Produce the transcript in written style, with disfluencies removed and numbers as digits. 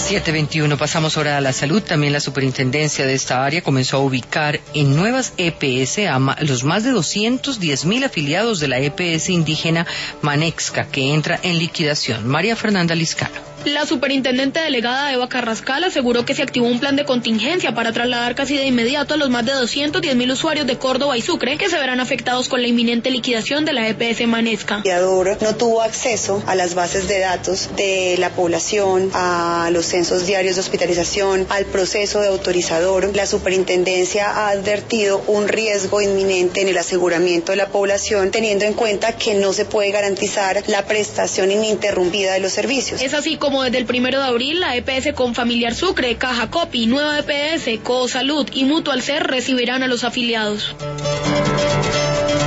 7:21, pasamos ahora a la salud. También la superintendencia de esta área comenzó a ubicar en nuevas EPS a los más de 210,000 afiliados de la EPS indígena Manexca, que entra en liquidación. María Fernanda Liscano. La superintendente delegada Eva Carrascal aseguró que se activó un plan de contingencia para trasladar casi de inmediato a los más de 210,000 usuarios de Córdoba y Sucre que se verán afectados con la inminente liquidación de la EPS Manexca. El mediador no tuvo acceso a las bases de datos de la población, a los censos diarios de hospitalización, al proceso de autorizador. La superintendencia ha advertido un riesgo inminente en el aseguramiento de la población, teniendo en cuenta que no se puede garantizar la prestación ininterrumpida de los servicios. Es así como desde el 1 de abril la EPS Confamiliar Sucre, Caja Copi, Nueva EPS, Cosalud y Mutual Ser recibirán a los afiliados.